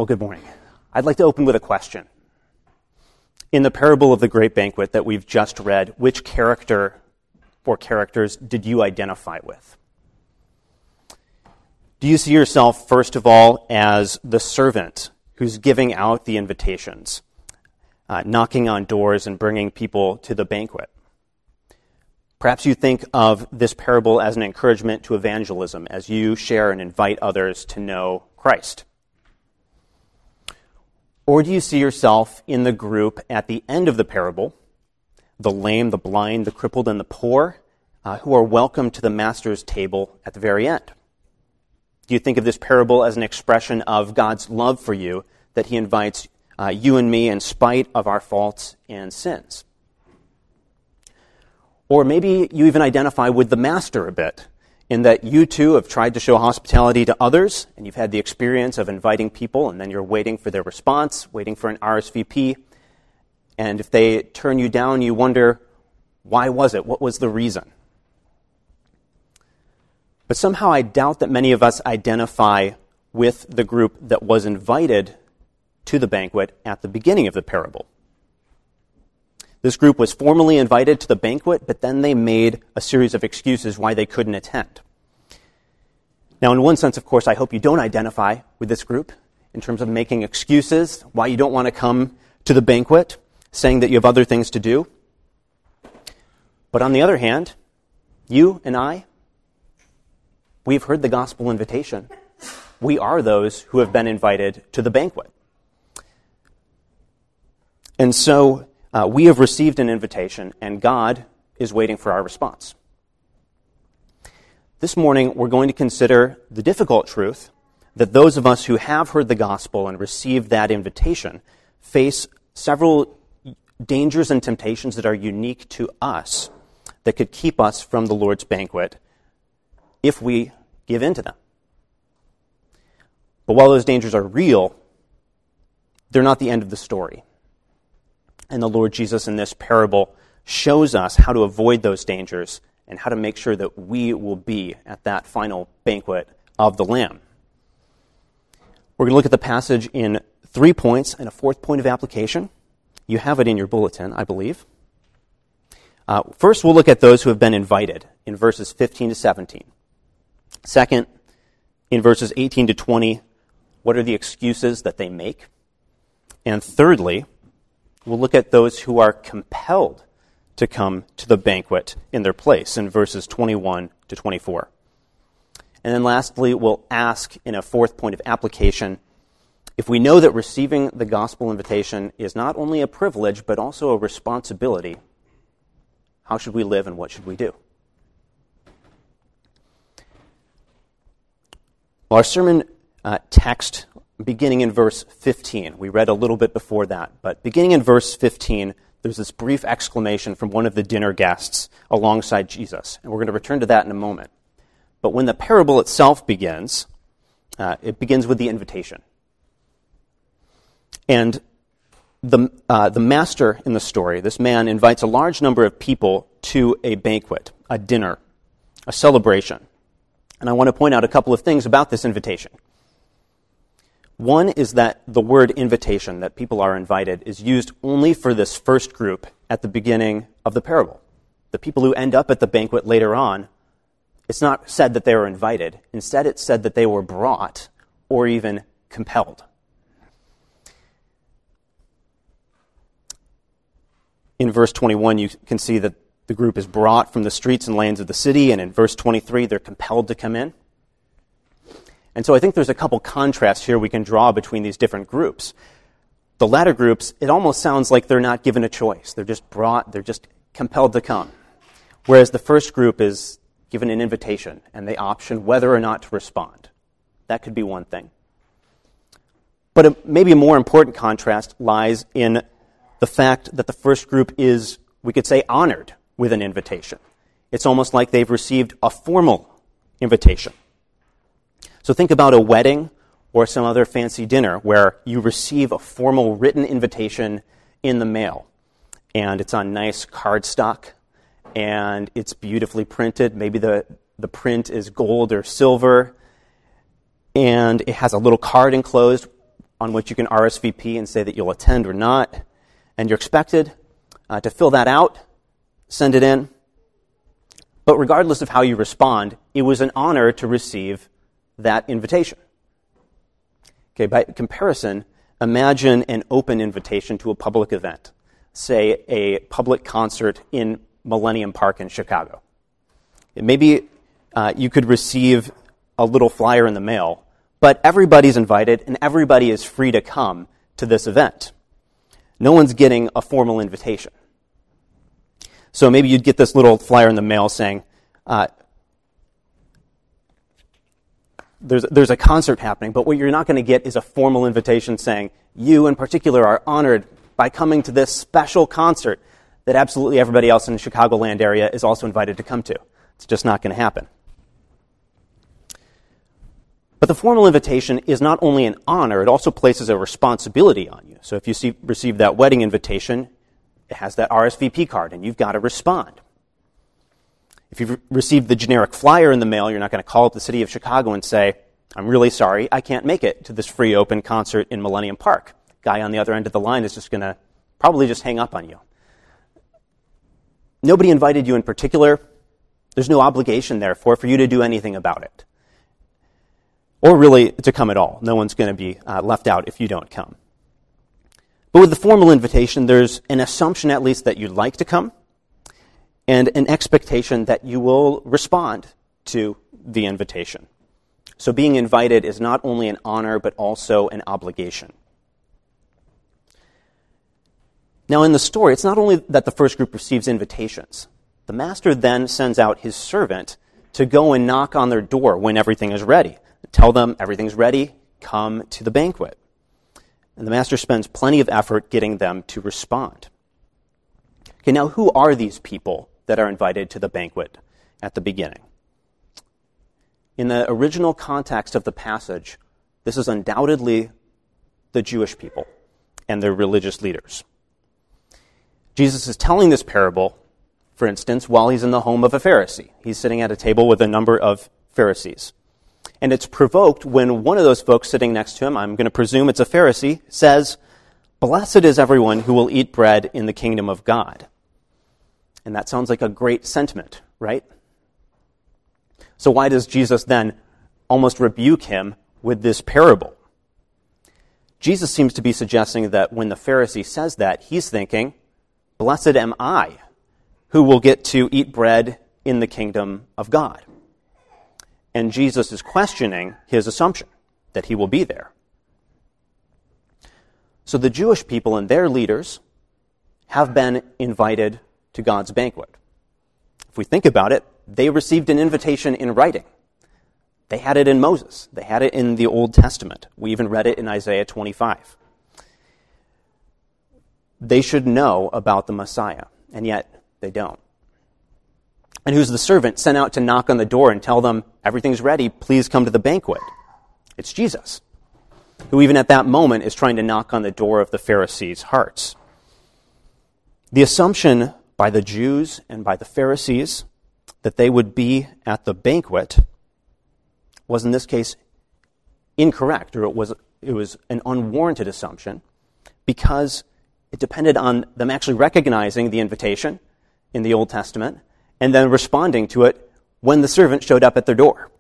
Well, good morning. I'd like to open with a question. In the parable of the great banquet that we've just read, which character or characters did you identify with? Do you see yourself, first of all, as the servant who's giving out the invitations, knocking on doors and bringing people to the banquet? Perhaps you think of this parable as an encouragement to evangelism as you share and invite others to know Christ. Or do you see yourself in the group at the end of the parable, the lame, the blind, the crippled, and the poor, who are welcomed to the master's table at the very end? Do you think of this parable as an expression of God's love for you, that he invites you and me in spite of our faults and sins? Or maybe you even identify with the master a bit, in that you too have tried to show hospitality to others, and you've had the experience of inviting people, and then you're waiting for their response, waiting for an RSVP, and if they turn you down, you wonder, why was it? What was the reason? But somehow I doubt that many of us identify with the group that was invited to the banquet at the beginning of the parable. This group was formally invited to the banquet, but then they made a series of excuses why they couldn't attend. Now, in one sense, of course, I hope you don't identify with this group in terms of making excuses why you don't want to come to the banquet, saying that you have other things to do. But on the other hand, you and I, we've heard the gospel invitation. We are those who have been invited to the banquet. And so we have received an invitation, and God is waiting for our response. This morning, we're going to consider the difficult truth that those of us who have heard the gospel and received that invitation face several dangers and temptations that are unique to us that could keep us from the Lord's banquet if we give in to them. But while those dangers are real, they're not the end of the story. And the Lord Jesus in this parable shows us how to avoid those dangers and how to make sure that we will be at that final banquet of the Lamb. We're going to look at the passage in 3 points and a fourth point of application. You have it in your bulletin, I believe. First, we'll look at those who have been invited in verses 15 to 17. Second, in verses 18 to 20, what are the excuses that they make? And thirdly, we'll look at those who are compelled to come to the banquet in their place in verses 21 to 24. And then lastly, we'll ask in a fourth point of application, if we know that receiving the gospel invitation is not only a privilege but also a responsibility, how should we live and what should we do? Well, our sermon text beginning in verse 15. We read a little bit before that, but beginning in verse 15, there's this brief exclamation from one of the dinner guests alongside Jesus, and we're going to return to that in a moment. But when the parable itself begins, it begins with the invitation. And the master in the story, this man, invites a large number of people to a banquet, a dinner, a celebration. And I want to point out a couple of things about this invitation. One is that the word invitation, that people are invited, is used only for this first group at the beginning of the parable. The people who end up at the banquet later on, it's not said that they were invited. Instead, it's said that they were brought or even compelled. In verse 21, you can see that the group is brought from the streets and lanes of the city, and in verse 23, they're compelled to come in. And so I think there's a couple contrasts here we can draw between these different groups. The latter groups, it almost sounds like they're not given a choice. They're just brought, they're just compelled to come. Whereas the first group is given an invitation, and they option whether or not to respond. That could be one thing. But maybe a more important contrast lies in the fact that the first group is, we could say, honored with an invitation. It's almost like they've received a formal invitation. So think about a wedding or some other fancy dinner where you receive a formal written invitation in the mail. And it's on nice cardstock, and it's beautifully printed. Maybe the print is gold or silver, and it has a little card enclosed on which you can RSVP and say that you'll attend or not. And you're expected to fill that out, send it in. But regardless of how you respond, it was an honor to receive that invitation. Okay, by comparison, imagine an open invitation to a public event, say a public concert in Millennium Park in Chicago. Maybe you could receive a little flyer in the mail, but everybody's invited and everybody is free to come to this event. No one's getting a formal invitation. So maybe you'd get this little flyer in the mail saying, there's a concert happening, but what you're not going to get is a formal invitation saying, you in particular are honored by coming to this special concert that absolutely everybody else in the Chicagoland area is also invited to come to. It's just not going to happen. But the formal invitation is not only an honor, it also places a responsibility on you. So if you receive that wedding invitation, it has that RSVP card, and you've got to respond. If you've received the generic flyer in the mail, you're not going to call up the city of Chicago and say, I'm really sorry, I can't make it to this free open concert in Millennium Park. Guy on the other end of the line is just going to probably just hang up on you. Nobody invited you in particular. There's no obligation, therefore, for you to do anything about it. Or really to come at all. No one's going to be left out if you don't come. But with the formal invitation, there's an assumption at least that you'd like to come, and an expectation that you will respond to the invitation. So being invited is not only an honor, but also an obligation. Now in the story, it's not only that the first group receives invitations. The master then sends out his servant to go and knock on their door when everything is ready. Tell them everything's ready, come to the banquet. And the master spends plenty of effort getting them to respond. Okay, now who are these people that are invited to the banquet at the beginning? In the original context of the passage, this is undoubtedly the Jewish people and their religious leaders. Jesus is telling this parable, for instance, while he's in the home of a Pharisee. He's sitting at a table with a number of Pharisees. And it's provoked when one of those folks sitting next to him, I'm going to presume it's a Pharisee, says, "Blessed is everyone who will eat bread in the kingdom of God." And that sounds like a great sentiment, right? So why does Jesus then almost rebuke him with this parable? Jesus seems to be suggesting that when the Pharisee says that, he's thinking, blessed am I, who will get to eat bread in the kingdom of God. And Jesus is questioning his assumption that he will be there. So the Jewish people and their leaders have been invited to God's banquet. If we think about it, they received an invitation in writing. They had it in Moses. They had it in the Old Testament. We even read it in Isaiah 25. They should know about the Messiah, and yet they don't. And who's the servant sent out to knock on the door and tell them, everything's ready, please come to the banquet? It's Jesus, who even at that moment is trying to knock on the door of the Pharisees' hearts. The assumption by the Jews and by the Pharisees that they would be at the banquet was in this case incorrect, or it was an unwarranted assumption, because it depended on them actually recognizing the invitation in the Old Testament and then responding to it when the servant showed up at their door.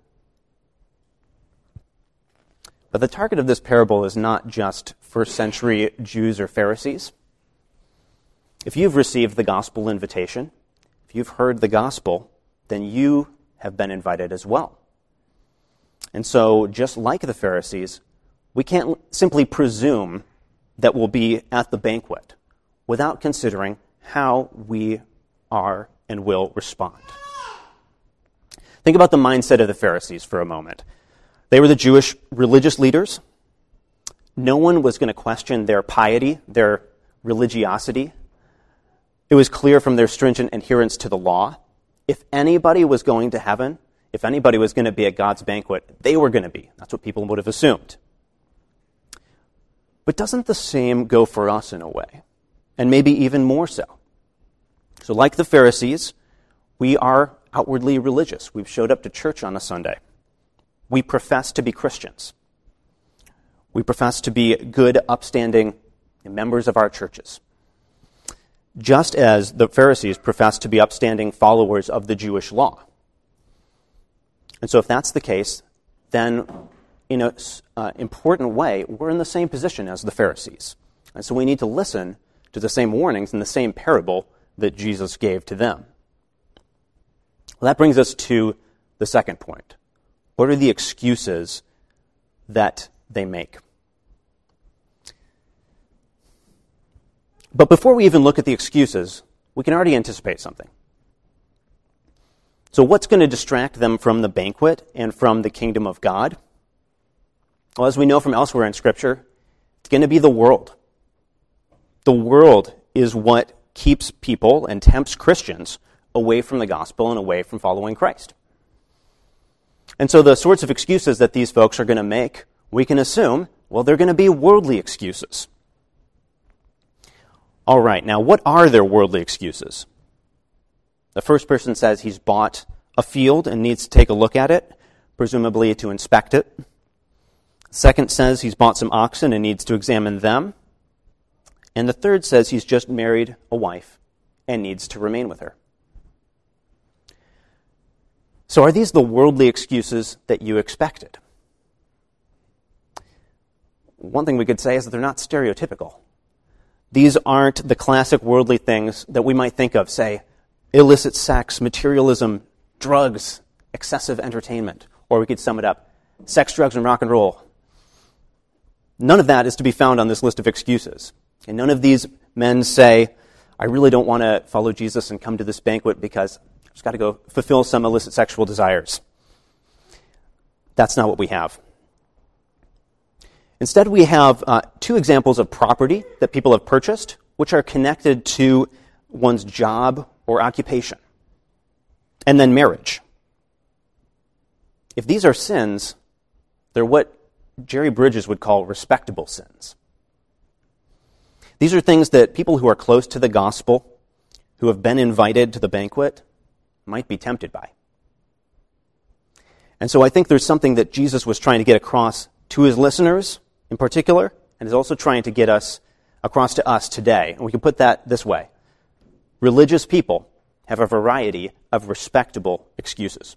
But the target of this parable is not just first century Jews or Pharisees. If you've received the gospel invitation, if you've heard the gospel, then you have been invited as well. And so, just like the Pharisees, we can't simply presume that we'll be at the banquet without considering how we are and will respond. Think about the mindset of the Pharisees for a moment. They were the Jewish religious leaders. No one was going to question their piety, their religiosity. It was clear from their stringent adherence to the law. If anybody was going to heaven, if anybody was going to be at God's banquet, they were going to be. That's what people would have assumed. But doesn't the same go for us in a way? And maybe even more so. So like the Pharisees, we are outwardly religious. We've showed up to church on a Sunday. We profess to be Christians. We profess to be good, upstanding members of our churches, just as the Pharisees professed to be upstanding followers of the Jewish law. And so if that's the case, then in an important way, we're in the same position as the Pharisees. And so we need to listen to the same warnings in the same parable that Jesus gave to them. Well, that brings us to the second point. What are the excuses that they make? But before we even look at the excuses, we can already anticipate something. So what's going to distract them from the banquet and from the kingdom of God? Well, as we know from elsewhere in Scripture, it's going to be the world. The world is what keeps people and tempts Christians away from the gospel and away from following Christ. And so the sorts of excuses that these folks are going to make, we can assume, well, they're going to be worldly excuses. All right, now what are their worldly excuses? The first person says he's bought a field and needs to take a look at it, presumably to inspect it. The second says he's bought some oxen and needs to examine them. And the third says he's just married a wife and needs to remain with her. So are these the worldly excuses that you expected? One thing we could say is that they're not stereotypical. These aren't the classic worldly things that we might think of, say, illicit sex, materialism, drugs, excessive entertainment. Or we could sum it up, sex, drugs, and rock and roll. None of that is to be found on this list of excuses. And none of these men say, I really don't want to follow Jesus and come to this banquet because I've just got to go fulfill some illicit sexual desires. That's not what we have. Instead, we have two examples of property that people have purchased, which are connected to one's job or occupation, and then marriage. If these are sins, they're what Jerry Bridges would call respectable sins. These are things that people who are close to the gospel, who have been invited to the banquet, might be tempted by. And so I think there's something that Jesus was trying to get across to his listeners in particular, and is also trying to get us across to us today. And we can put that this way. Religious people have a variety of respectable excuses.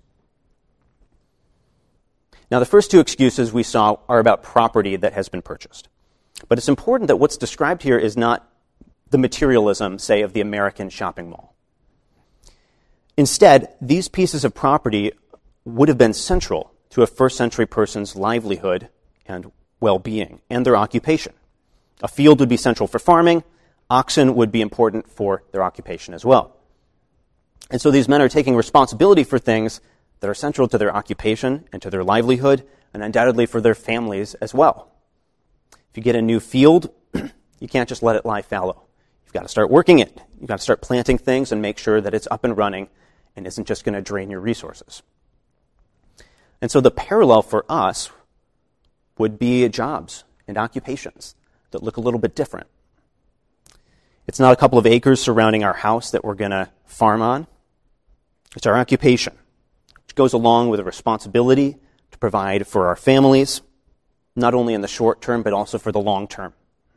Now, the first two excuses we saw are about property that has been purchased. But it's important that what's described here is not the materialism, say, of the American shopping mall. Instead, these pieces of property would have been central to a first century person's livelihood and well-being and their occupation. A field would be central for farming. Oxen would be important for their occupation as well. And so these men are taking responsibility for things that are central to their occupation and to their livelihood, and undoubtedly for their families as well. If you get a new field, you can't just let it lie fallow. You've got to start working it. You've got to start planting things and make sure that it's up and running and isn't just going to drain your resources. And so the parallel for us would be jobs and occupations that look a little bit different. It's not a couple of acres surrounding our house that we're going to farm on. It's our occupation, which goes along with a responsibility to provide for our families, not only in the short term, but also for the long term.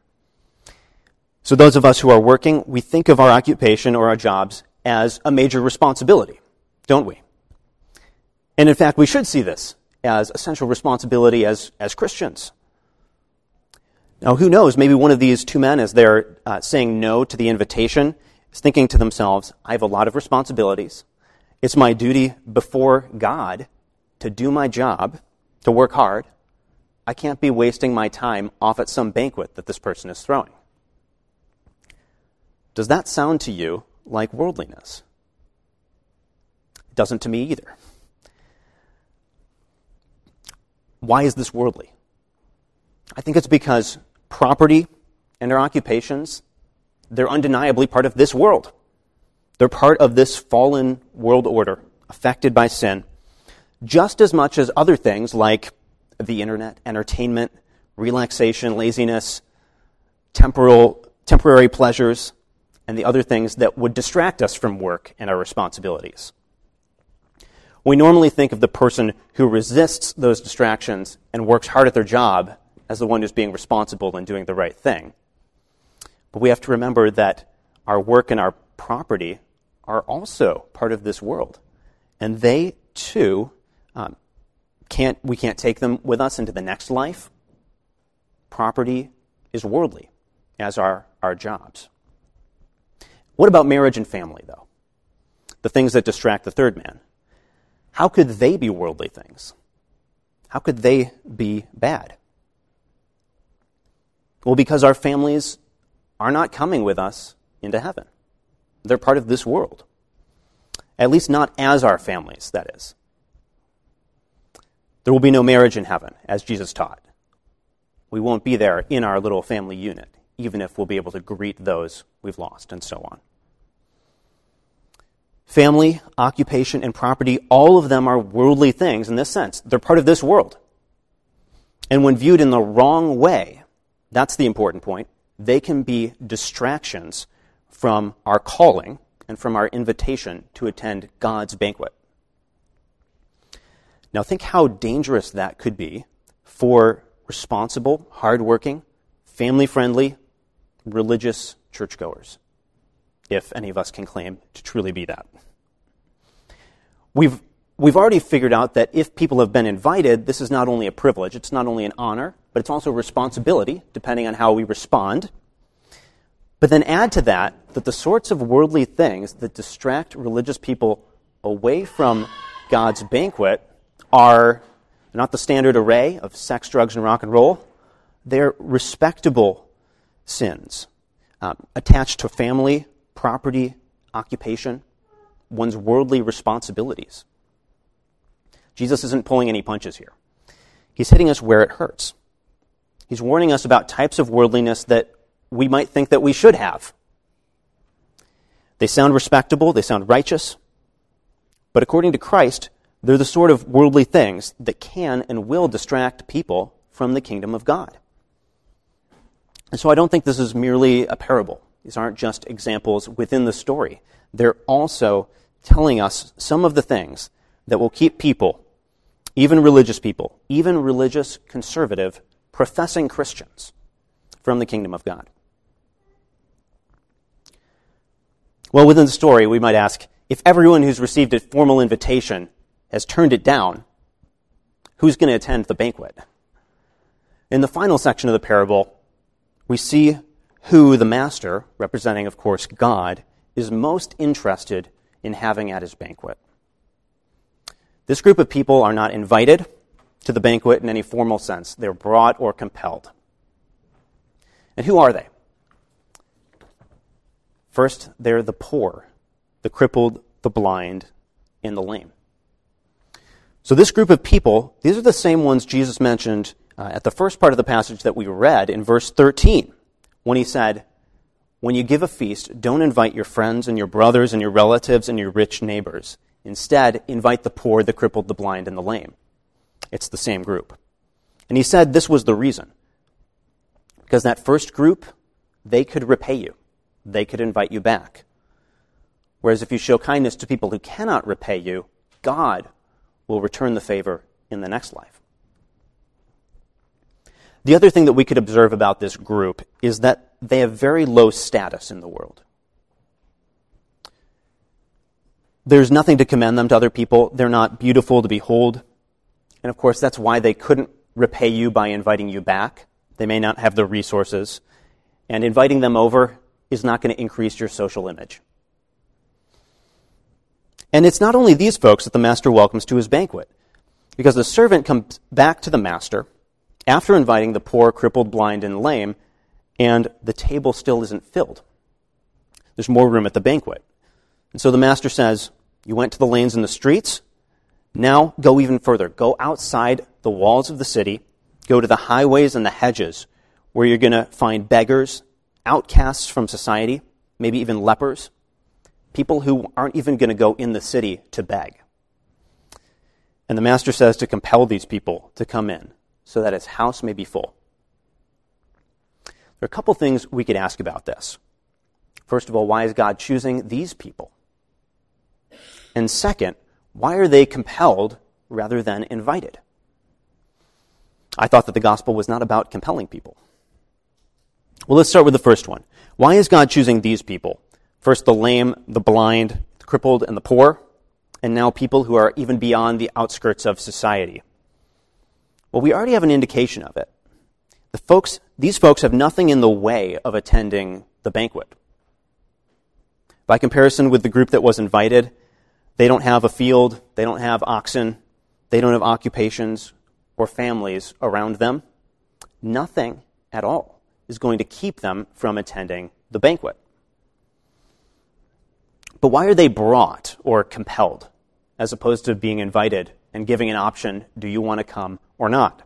So those of us who are working, we think of our occupation or our jobs as a major responsibility, don't we? And in fact, we should see this as a central responsibility as Christians. Now, who knows, maybe one of these two men, as they're saying no to the invitation, is thinking to themselves, I have a lot of responsibilities. It's my duty before God to do my job, to work hard. I can't be wasting my time off at some banquet that this person is throwing. Does that sound to you like worldliness? It doesn't to me either. Why is this worldly? I think it's because property and their occupations, they're undeniably part of this world. They're part of this fallen world order affected by sin, just as much as other things like the internet, entertainment, relaxation, laziness, temporary pleasures, and the other things that would distract us from work and our responsibilities. We normally think of the person who resists those distractions and works hard at their job as the one who's being responsible and doing the right thing. But we have to remember that our work and our property are also part of this world. And they, too, we can't take them with us into the next life. Property is worldly, as are our jobs. What about marriage and family, though? The things that distract the third man. How could they be worldly things? How could they be bad? Well, because our families are not coming with us into heaven. They're part of this world. At least not as our families, that is. There will be no marriage in heaven, as Jesus taught. We won't be there in our little family unit, even if we'll be able to greet those we've lost, and so on. Family, occupation, and property, all of them are worldly things in this sense. They're part of this world. And when viewed in the wrong way, that's the important point, they can be distractions from our calling and from our invitation to attend God's banquet. Now think how dangerous that could be for responsible, hardworking, family-friendly, religious churchgoers, if any of us can claim to truly be that. We've already figured out that if people have been invited, this is not only a privilege, it's not only an honor, but it's also a responsibility, depending on how we respond. But then add to that the sorts of worldly things that distract religious people away from God's banquet are not the standard array of sex, drugs, and rock and roll. They're respectable sins attached to family, property, occupation, one's worldly responsibilities. Jesus isn't pulling any punches here. He's hitting us where it hurts. He's warning us about types of worldliness that we might think that we should have. They sound respectable, they sound righteous, but according to Christ, they're the sort of worldly things that can and will distract people from the kingdom of God. And so I don't think this is merely a parable. These aren't just examples within the story. They're also telling us some of the things that will keep people, even religious people, even religious, conservative, professing Christians, from the kingdom of God. Well, within the story, we might ask, if everyone who's received a formal invitation has turned it down, who's going to attend the banquet? In the final section of the parable, we see who the master, representing, of course, God, is most interested in having at his banquet. This group of people are not invited to the banquet in any formal sense. They're brought or compelled. And who are they? First, they're the poor, the crippled, the blind, and the lame. So this group of people, these are the same ones Jesus mentioned at the first part of the passage that we read in verse 13, when he said, when you give a feast, don't invite your friends and your brothers and your relatives and your rich neighbors. Instead, invite the poor, the crippled, the blind, and the lame. It's the same group. And he said this was the reason. Because that first group, they could repay you. They could invite you back. Whereas if you show kindness to people who cannot repay you, God will return the favor in the next life. The other thing that we could observe about this group is that they have very low status in the world. There's nothing to commend them to other people. They're not beautiful to behold. And of course, that's why they couldn't repay you by inviting you back. They may not have the resources. And inviting them over is not going to increase your social image. And it's not only these folks that the master welcomes to his banquet, because the servant comes back to the master after inviting the poor, crippled, blind, and lame, and the table still isn't filled. There's more room at the banquet. And so the master says, you went to the lanes and the streets, now go even further. Go outside the walls of the city, go to the highways and the hedges, where you're going to find beggars, outcasts from society, maybe even lepers, people who aren't even going to go in the city to beg. And the master says to compel these people to come in so that his house may be full. There are a couple things we could ask about this. First of all, why is God choosing these people? And second, why are they compelled rather than invited? I thought that the gospel was not about compelling people. Well, let's start with the first one. Why is God choosing these people? First, the lame, the blind, the crippled, and the poor, and now people who are even beyond the outskirts of society. Well, we already have an indication of it. These folks have nothing in the way of attending the banquet. By comparison with the group that was invited, they don't have a field, they don't have oxen, they don't have occupations or families around them. Nothing at all is going to keep them from attending the banquet. But why are they brought or compelled, as opposed to being invited and giving an option, do you want to come or not?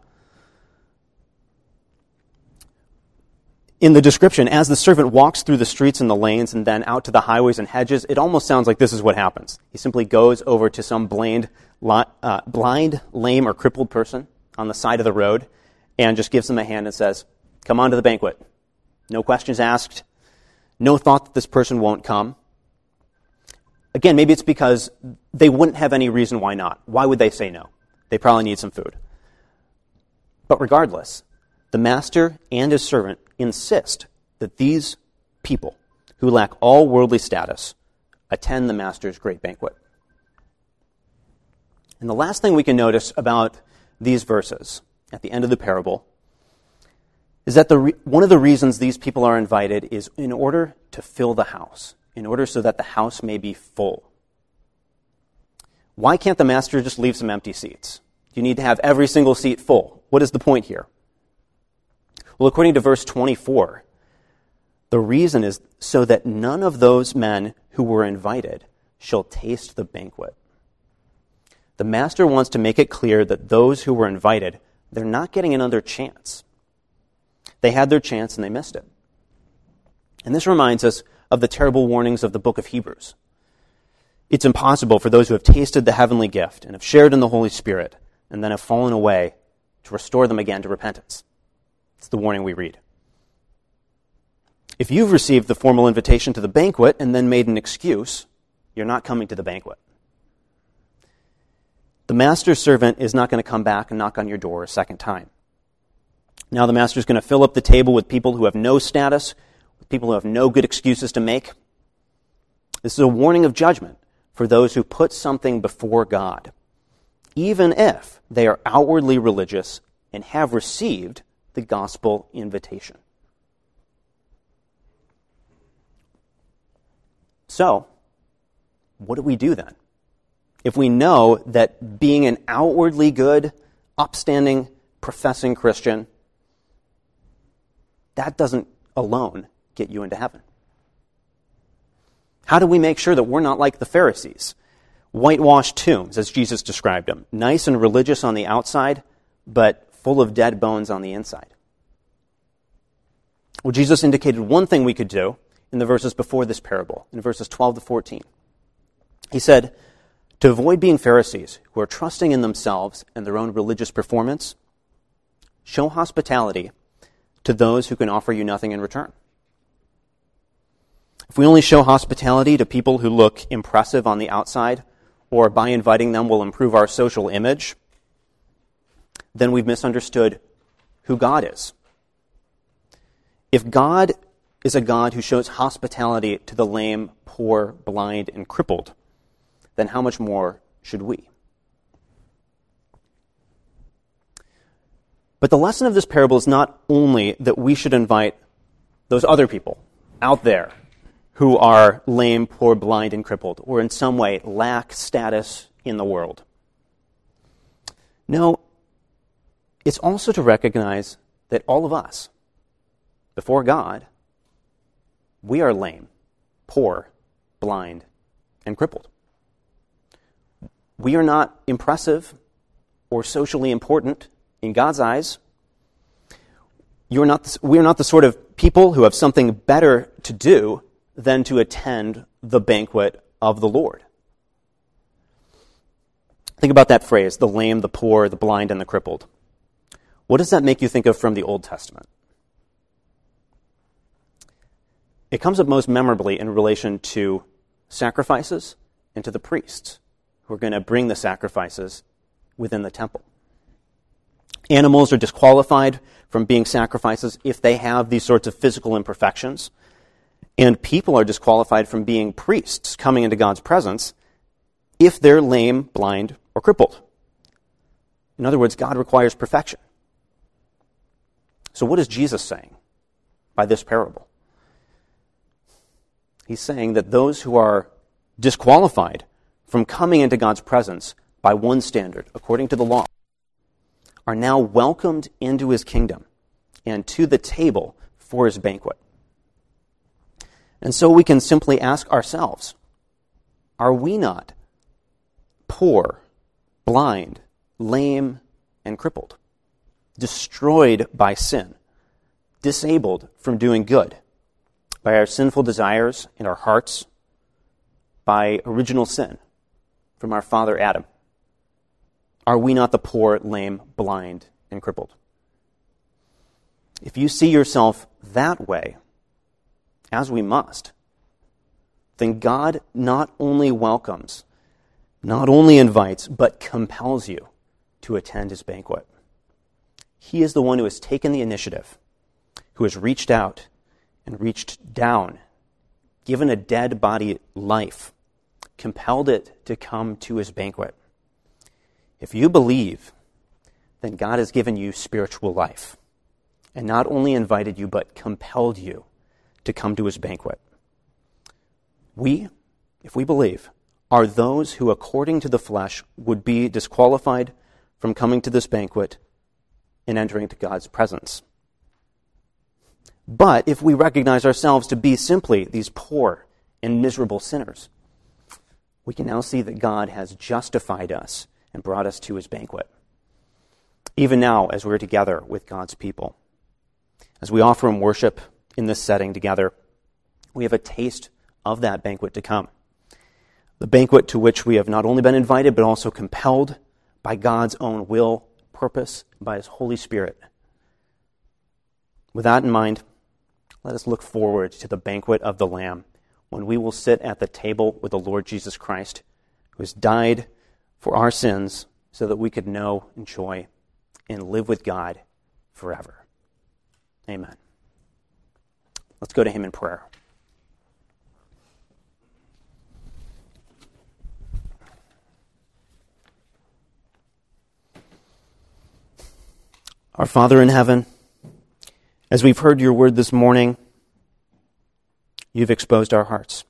In the description, as the servant walks through the streets and the lanes and then out to the highways and hedges, it almost sounds like this is what happens. He simply goes over to some blind, lame, or crippled person on the side of the road and just gives them a hand and says, come on to the banquet. No questions asked. No thought that this person won't come. Again, maybe it's because they wouldn't have any reason why not. Why would they say no? They probably need some food. But regardless, the master and his servant insist that these people who lack all worldly status attend the master's great banquet. And the last thing we can notice about these verses at the end of the parable is that one of the reasons these people are invited is in order to fill the house, in order so that the house may be full. Why can't the master just leave some empty seats? You need to have every single seat full. What is the point here? Well, according to verse 24, the reason is so that none of those men who were invited shall taste the banquet. The master wants to make it clear that those who were invited, they're not getting another chance. They had their chance and they missed it. And this reminds us of the terrible warnings of the book of Hebrews. It's impossible for those who have tasted the heavenly gift and have shared in the Holy Spirit and then have fallen away to restore them again to repentance. It's the warning we read. If you've received the formal invitation to the banquet and then made an excuse, you're not coming to the banquet. The master's servant is not going to come back and knock on your door a second time. Now the master's going to fill up the table with people who have no status, with people who have no good excuses to make. This is a warning of judgment for those who put something before God, even if they are outwardly religious and have received the gospel invitation. So, what do we do then? If we know that being an outwardly good, upstanding, professing Christian, that doesn't alone get you into heaven. How do we make sure that we're not like the Pharisees? Whitewashed tombs, as Jesus described them. Nice and religious on the outside, but full of dead bones on the inside. Well, Jesus indicated one thing we could do in the verses before this parable, in verses 12 to 14. He said, to avoid being Pharisees who are trusting in themselves and their own religious performance, show hospitality to those who can offer you nothing in return. If we only show hospitality to people who look impressive on the outside, or by inviting them will improve our social image, then we've misunderstood who God is. If God is a God who shows hospitality to the lame, poor, blind, and crippled, then how much more should we? But the lesson of this parable is not only that we should invite those other people out there who are lame, poor, blind, and crippled, or in some way lack status in the world. No, it's also to recognize that all of us, before God, we are lame, poor, blind, and crippled. We are not impressive or socially important in God's eyes. We are not the sort of people who have something better to do than to attend the banquet of the Lord. Think about that phrase, the lame, the poor, the blind, and the crippled. What does that make you think of from the Old Testament? It comes up most memorably in relation to sacrifices and to the priests who are going to bring the sacrifices within the temple. Animals are disqualified from being sacrifices if they have these sorts of physical imperfections. And people are disqualified from being priests coming into God's presence if they're lame, blind, or crippled. In other words, God requires perfection. So what is Jesus saying by this parable? He's saying that those who are disqualified from coming into God's presence by one standard, according to the law, are now welcomed into his kingdom and to the table for his banquet. And so we can simply ask ourselves, are we not poor, blind, lame, and crippled, destroyed by sin, disabled from doing good, by our sinful desires in our hearts, by original sin from our father Adam? Are we not the poor, lame, blind, and crippled? If you see yourself that way, as we must, then God not only welcomes, not only invites, but compels you to attend his banquet. He is the one who has taken the initiative, who has reached out and reached down, given a dead body life, compelled it to come to his banquet. If you believe, then God has given you spiritual life, and not only invited you, but compelled you to come to his banquet. We, if we believe, are those who, according to the flesh, would be disqualified from coming to this banquet and entering into God's presence. But if we recognize ourselves to be simply these poor and miserable sinners, we can now see that God has justified us and brought us to his banquet. Even now, as we're together with God's people, as we offer him worship in this setting together, we have a taste of that banquet to come. The banquet to which we have not only been invited, but also compelled by God's own will, purpose, and by his Holy Spirit. With that in mind, let us look forward to the banquet of the Lamb, when we will sit at the table with the Lord Jesus Christ, who has died for our sins so that we could know, enjoy, and live with God forever. Amen. Let's go to him in prayer. Our Father in heaven, as we've heard your word this morning, you've exposed our hearts.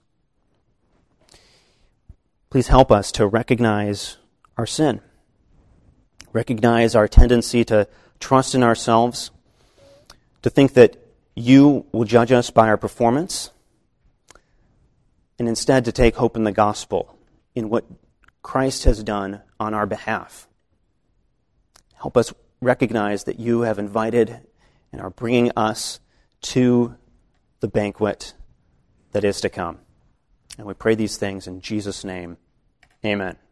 Please help us to recognize our sin, recognize our tendency to trust in ourselves, to think that you will judge us by our performance, and instead to take hope in the gospel, in what Christ has done on our behalf. Help us recognize that you have invited and are bringing us to the banquet that is to come. And we pray these things in Jesus' name. Amen.